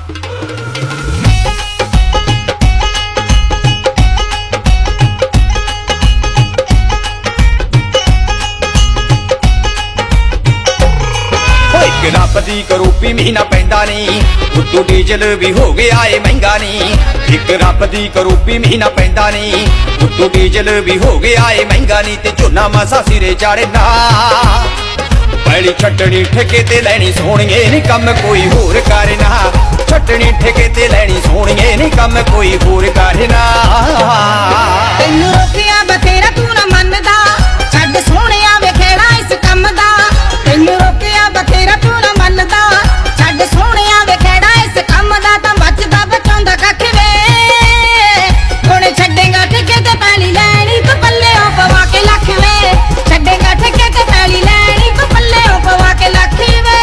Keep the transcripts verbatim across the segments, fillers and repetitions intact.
रब दी करूपी महीना पैंदा नी उत्तों डीजल भी हो गया है महंगा नी। एक रब दी करूपी महीना पैंदा नी उत्तों डीजल भी हो गया है महंगा नी। ते झोना मसा सिरे चाड़े ना पैली छटनी ठेके ते लैनी सोहणिए नी कम कोई होर करे ना। छटनी ठेके ते लैनी सोहणिए नी कम कोई होर करे ना। तैनू रोकिया बथेरा तू ना मनदा छड्ड सोहणिया वे खेड़ा इस कम दा। तैनू रोकिया बथेरा तू ना मनदा छड्ड सोहणिया वे खेड़ा इस कम दा। तां बचदा बचाउंदा कख वे हुण छड्डेगा ठेके ते पैली लैनी तू पल्लेओं पवा के लख वे। छड्डेगा ठेके ते पैली लैनी तू पल्लेओं पवा के लख वे।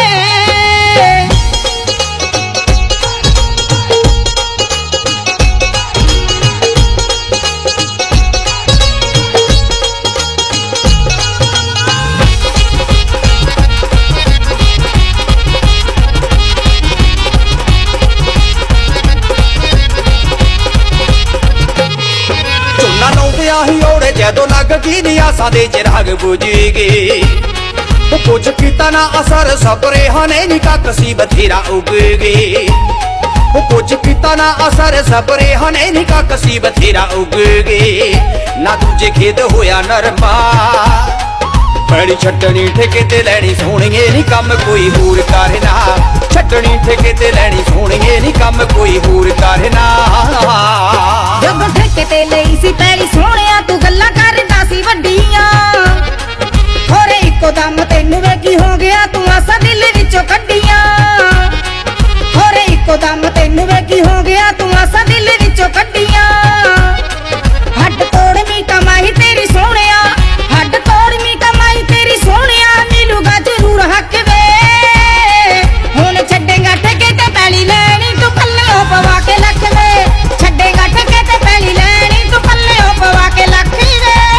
जदों लग गई नी आसा दे चिराग बुझेगे कुछ किता ना असर सपरे हने नी कसी बथेरा उगेगे। कुछ किता ना असर सपरे हने नी कसी बथेरा उगेगे। ना दूजे खेत होया नरमा पैली छटनी ठेके ते लैनी सोहणिए नी कम कोई होर करे ना। छटनी ठेके ते लैनी सोहणिए नी कम कोई होर करे ना। जब ठेके ते लई सी पैली सोहणिया तू गल्लां करदा सी वड्डियां होरे इक्को दम तैनू वे की हो गया तू आसा दिल विचों कड्डियां। होरे इक्को दम तैनू वे की हो गया तू आसा दिल विचों कड्डियां। हड्ड तोड़वी कमाई तेरी सोहणिया हड्ड तोड़वी कमाई तेरी सोहणिया मिलूगा जरूर हक वे। हुण छड्डेगा ठेके ते पैली लैनी तू पल्लेओं पवा के लख वे। छड्डेगा ठेके ते पैली लैनी तू पल्लेओं पवा के लख वे।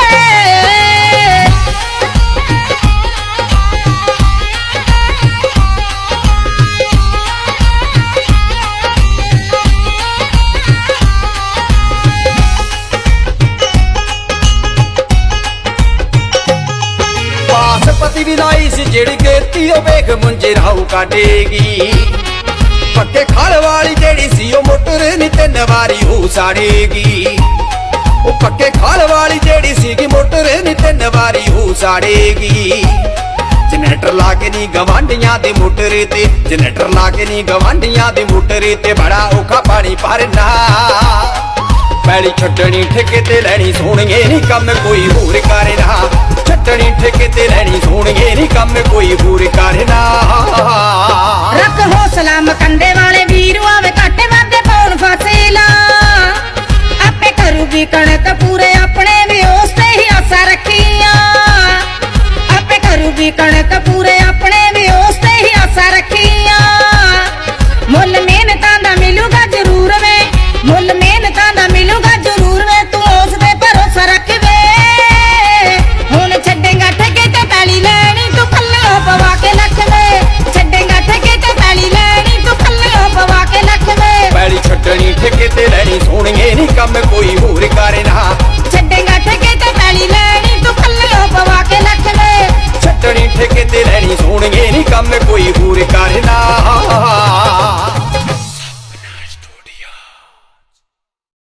बासपति भी लाई सी जेड़ी खेती ओ वेख मुंजे राहू काटेगी। पक्के खाल वाली जेड़ी सी ओ मोटर नी तिन वारी हो साड़ेगी। ओ पक्के खाल वाली जेड़ी सी मोटर नी तिन वारी हो साड़ेगी। जनरेटर ला के नी गवांढियां दे मोटर ते जनरेटर ला के नी गवांढियां दे मोटर ते बड़ा औखा पानी भरना। पैली छटनी ठेके ते लैनी सोहणिए नी कम कोई होर करे ना। छटनी ठेके ते लैनी सोहणिए नी कम कोई होर करे ना। रख हौसला मकंदे वाले वीर आवे घाटे वादे पाउण फसेला। आपे करूगी कणक पूरे अपने भी उस ते ही आसा रखियां। आपे करूगी कणक